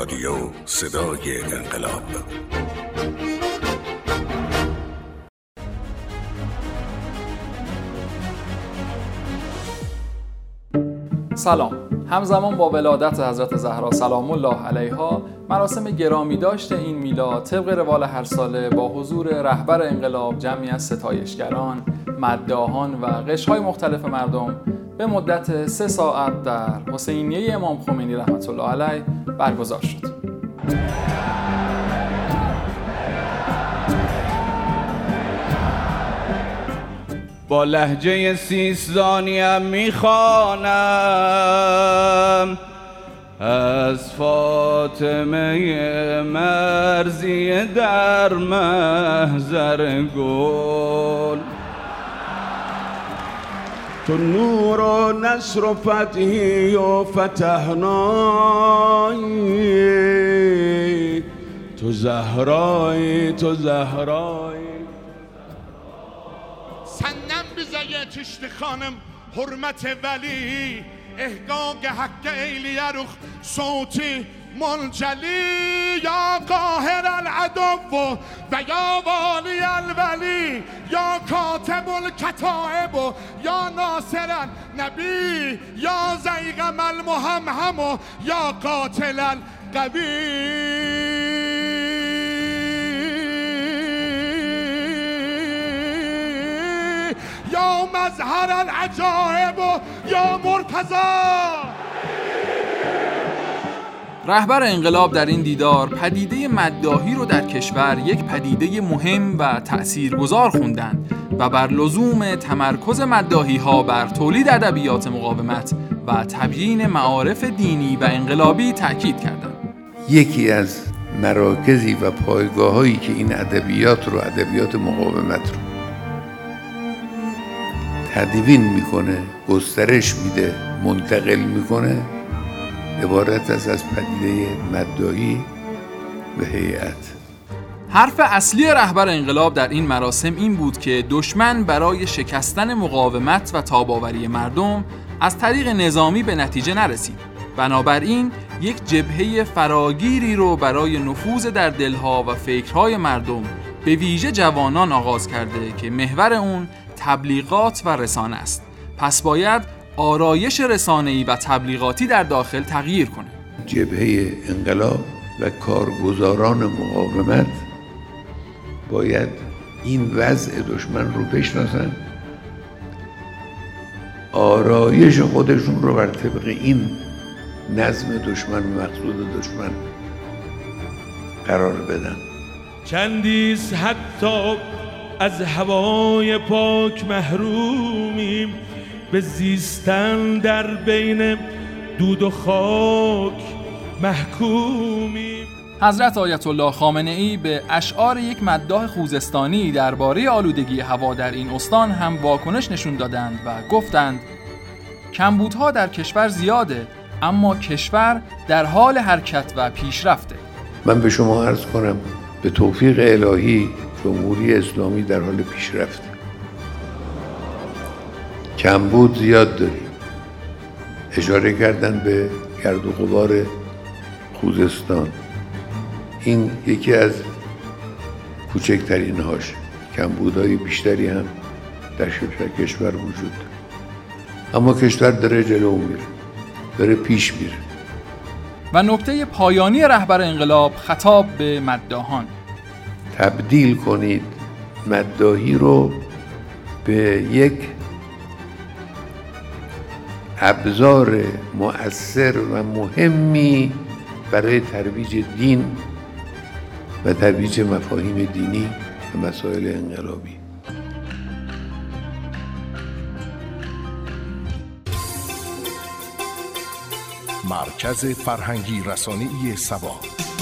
رادیو صدای انقلاب. سلام. همزمان با ولادت حضرت زهرا سلام الله علیها، مراسم گرامی داشته این میلاد طبق روال هر ساله با حضور رهبر انقلاب، جمعی از ستایشگران، مداحان و قشرهای مختلف مردم به مدت 3 ساعت در حسینیه امام خمینی رحمت الله علیه برگزار شد. با لهجه سیستانیم میخوانم از فاطمه مرزی در محضر گل. تو نور و نصر و فتحی و فتحنایی، تو زهرایی تو زهرایی. سنم بزایه تشت خانم حرمت ولی، احقاق حق ایلی رخ صوتی منجلی. یا قاهر العدو و یا والی الولی، یا کاتب الکتائب یا ناصر النبی، یا زیغم المهمهم یا قاتل القوی. یا مظهر العجائب یا مرتضی. رهبر انقلاب در این دیدار پدیده مداحی رو در کشور یک پدیده مهم و تأثیرگذار خوندند و بر لزوم تمرکز مداحی‌ها بر تولید ادبیات مقاومت و تبیین معارف دینی و انقلابی تأکید کردند. یکی از مراکزی و پایگاه‌هایی که این ادبیات مقاومت رو تدوین میکنه، گسترش میده، منتقل میکنه، عبارت از پدیده مداحی و هیئت. حرف اصلی رهبر انقلاب در این مراسم این بود که دشمن برای شکستن مقاومت و تاب‌آوری مردم از طریق نظامی به نتیجه نرسید. بنابراین یک جبهه فراگیری رو برای نفوذ در دلها و فکرهای مردم به ویژه جوانان آغاز کرده که محور اون تبلیغات و رسانه است. پس باید آرایش رسانه‌ای و تبلیغاتی در داخل تغییر کنه. جبهه انقلاب و کارگزاران مقاومت باید این وضع دشمن رو بشناسن، آرایش خودشون رو بر طبق این نظم دشمن و مقصود دشمن قرار بدن. چندیست حتی از هوای پاک محرومیم، به زیستن در بین دود و خاک محکومیم. حضرت آیت الله خامنه‌ای به اشعار یک مداح خوزستانی درباره آلودگی هوا در این استان هم واکنش نشون دادند و گفتند کمبودها در کشور زیاده، اما کشور در حال حرکت و پیشرفته. من به شما عرض کنم به توفیق الهی جمهوری اسلامی در حال پیشرفته. کمبود زیاد داریم. اشاره کردن به گرد و غبار خوزستان. این یکی از کوچکترین هاش. کمبودهای بیشتری هم در کشور وجود داره. اما کشور داره جلو میره، داره پیش میره. و نکته پایانی رهبر انقلاب خطاب به مداحان: تبدیل کنید مداحی رو به یک ابزار مؤثر و مهمی برای ترویج دین و ترویج مفاهیم دینی و مسائل انقلابی. مرکز فرهنگی رسانه‌ای سبا.